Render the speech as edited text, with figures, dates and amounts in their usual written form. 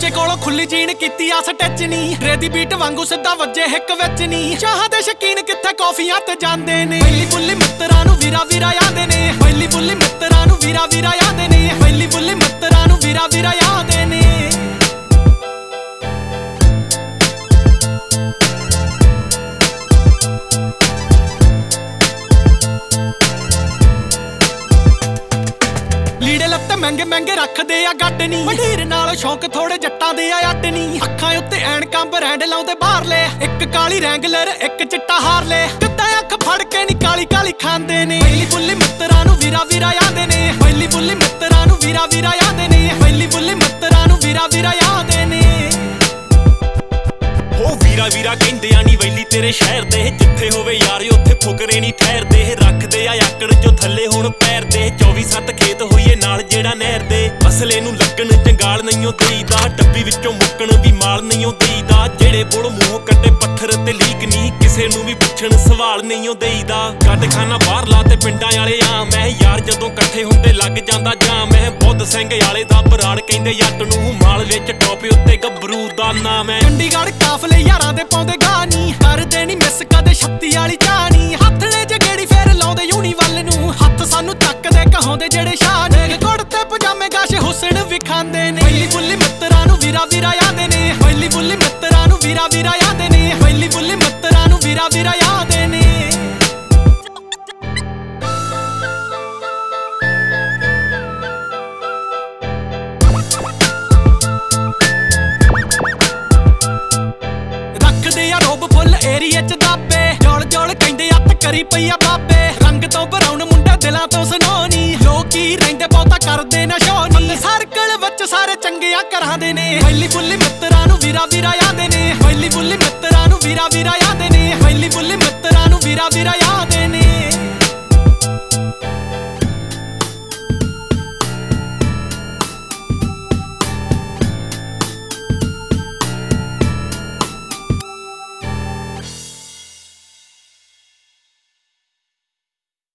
ਦੂਜੇ ਕੋਲੋਂ ਖੁੱਲੀ ਜੀਨ ਕੀਤੀ ਆ ਸਟੈਚ ਨੀ ਰੇਦੀ ਬੀਟ ਵਾਂਗੂ ਸਿੱਧਾ ਵੱਜੇ ਹਿੱਕ ਵਿੱਚ ਨੀ ਚਾਹਾਂ ਦੇ ਸ਼ਕੀਨ ਕਿੱਥੇ ਕੌਫੀਆਂ ਤੇ ਜਾਂਦੇ ਨੇ ਪਹਿਲੀ ਬੁੱਲੀ ਮਿੱਤਰਾਂ ਨੂੰ ਵੀਰਾ ਵੀਰਾ ਆਂਦੇ ਨੇ ਪਹਿਲੀ ਬੁੱਲੀ ਮਿੱਤਰਾਂ ਨੂੰ ਵੀਰਾ ਵੀਰਾ ਆਂਦੇ ਨੇ ਪਹਿਲੀ ਬੁੱਲੀ ਮਿੱਤਰਾਂ ਨੂੰ ਵੀਰਾ ਵੀਰਾ ਆਂਦੇ ਨੇ ਲੀੜੇ ਲੱਤੇ ਮਹਿੰਗੇ ਮਹਿੰਗੇ ਰੱਖਦੇ ਆ ਗੱਡ ਨੀ ਮੰਡੀਰ ਨਾਲ ਸ਼ੌਂਕ ਥੋੜੇ ਜੱਟਾਂ ਦੇ ਆ ਅੱਡ ਨੀ ਅੱਖਾਂ ਉੱਤੇ ਐਨਕਾਂ ਬਰੈਂਡ ਲਾਉਂਦੇ ਬਾਹਰ ਲੈ ਇੱਕ ਕਾਲੀ ਰੈਂਗਲਰ ਇੱਕ ਚਿੱਟਾ ਹਾਰ ਲੈ ਕਿੱਦਾਂ ਅੱਖ ਫੜ ਕੇ ਨੀ ਕਾਲੀ ਕਾਲੀ ਖਾਂਦੇ ਨੇ ਪਹਿਲੀ ਬੁੱਲੀ ਮਿੱਤਰਾਂ ਨੂੰ ਵੀਰਾ ਵੀਰਾ ਆਂਦੇ ਨੇ ਪਹਿਲੀ ਬੁੱਲੀ ਮਿੱਤਰਾਂ ਨੂੰ ਵੀਰਾ ਵੀਰਾ ਆਂਦੇ ਨੇ ਪਹਿਲੀ ਬੁੱਲੀ ਮਿੱਤਰਾਂ ਨੂੰ ਵੀਰਾ ਵੀਰਾ ਆਂਦੇ ਨੇ ਉਹ ਵੀਰਾ ਵੀਰਾ ਕਹਿੰਦੇ ਆ ਨੀ ਵੈਲੀ ਤੇਰੇ ਸ਼ਹਿਰ ਦੇ ਜਿੱਥੇ ਹੋਵੇ ਯਾਰ ਉੱਥੇ ਫੁਕਰੇ ਨੀ ਠਹਿਰਦੇ ਰੱਖਦੇ ਆ ਆਕੜ ਜੋ ਥੱਲੇ ਹੁਣ ਪੈਰ ਦੇ 24/7 ਖੇਤ ਹੋਈਏ ਨਾਲ ਜਿਹੜਾ ਨਹਿਰ ਦੇ ਅਸਲੇ ਨੂੰ ਲੱਗਣ ਜੰਗਾਲ ਨਹੀਂਓ ਦੇਈਦਾ ਡੱਬੀ ਵਿੱਚੋਂ ਮੁੱਕਣ ਵੀ ਮਾਲ ਨਹੀਂਓ ਦੇਈਦਾ ਜਿਹੜੇ ਬੁਲ ਮੂੰਹ ਕੱਢੇ ਪੱਥਰ ਤੇ ਲੀਕ ਨਹੀਂ ਕਿਸੇ ਨੂੰ ਵੀ ਪੁੱਛਣ ਸਵਾਲ ਨਹੀਂਓ ਦੇਈਦਾ ਕੱਢ ਖਾਨਾ ਬਾਹਰ ਲਾ ਤੇ ਪਿੰਡਾਂ ਵਾਲੇ ਆ ਮੈਂ ਯਾਰ ਜਦੋਂ ਇਕੱਠੇ ਹੁੰਦੇ ਲੱਗ ਜਾਂਦਾ ਜਾਂ ਮੈਂ ਬੁੱਧ ਸਿੰਘ ਵਾਲੇ ਦਾ ਬਰਾੜ ਕਹਿੰਦੇ ਜੱਟ ਨੂੰ ਮਾਲ ਵਿੱਚ ਟੋਪੇ ਉੱਤੇ ਗੱਭਰੂ ਦਾ ਨਾਮ ਹੈ ਚੰਡੀਗੜ੍ਹ ਕਾਫਲੇ ਯਾਰਾਂ ਦੇ ਪਾਉਂਦੇ ਗਾਨੀ ਕਰਦੇ ਨੀ ਮਿਸ ਕਦੇ 36 ਵਾਲੀ ਚਾਣੀ ਹੱਥਲੇ ਜਗੇੜੀ ਫੇਰ ਲਾਉਂਦੇ ਯੂਨੀ ਵੱਲ ਨੂੰ ਹੱਥ ਸਾਨੂੰ ਚੱਕਦੇ ਕਹਾਉਂਦੇ ਜਿਹੜੇ ਸ਼ਾਨ ਕੁੜਤੇ ਪਜਾਮੇ ਗਾਸ਼ ਹੁਸਨ ਵਿਖਾਂਦੇ ਨੇ ਪਹਿਲੀ ਬੁੱਲੀ ਮਿੱਤਰਾਂ ਨੂੰ ਵੀਰਾ ਵੀਰਾ ਆਂਦੇ ਨੇ ਪਹਿਲੀ ਬੁੱਲੀ ਮਿੱਤਰਾਂ ਨੂੰ ਵੀਰਾ ਵੀਰਾ ਆਂਦੇ ਨੇ ਪਹਿਲੀ ਬੁੱਲੀ ਮਿੱਤਰਾਂ ਨੂੰ ਵੀਰਾ ਵੀਰਾ ਆਂਦੇ ਨੇ ਰੱਖਦੇ ਆ ਰੋਬ ਫੁੱਲ ਏਰੀਏ ਚ ਦਾਬੇ ਜੋਲ ਜੋਲ ਕਹਿੰਦੇ ਅੱਤ ਕਰੀ ਪਈ ਆ ਬਾਬੇ ਰੰਗ ਤੋਂ ਬਰਾਉਨ ਮੁੰਡਾ ਦਿਲਾਂ ਤੋਂ ਸਨੋਨੀ ਲੋਕੀ ਰਹਿੰਦੇ ਬਹੁਤਾ ਕਰਦੇ ਨਾ ਸ਼ੋਨੀ ਸਰਕਲ ਵਿੱਚ ਸਾਰੇ ਚੰਗਿਆਂ ਘਰਾਂ ਦੇ ਨੇ ਪਹਿਲੀ ਬੁੱਲੀ ਮਿੱਤਰਾਂ ਨੂੰ ਵੀਰਾ ਵੀਰਾ ਆਂਦੇ ਨੇ ਪਹਿਲੀ ਬੁੱਲੀ ਮਿੱਤਰਾਂ ਨੂੰ ਵੀਰਾ ਵੀਰਾ ਆਂਦੇ ਨੇ ਪਹਿਲੀ ਬੁੱਲੀ ਮਿੱਤਰਾਂ ਨੂੰ ਵੀਰਾ ਵੀਰਾ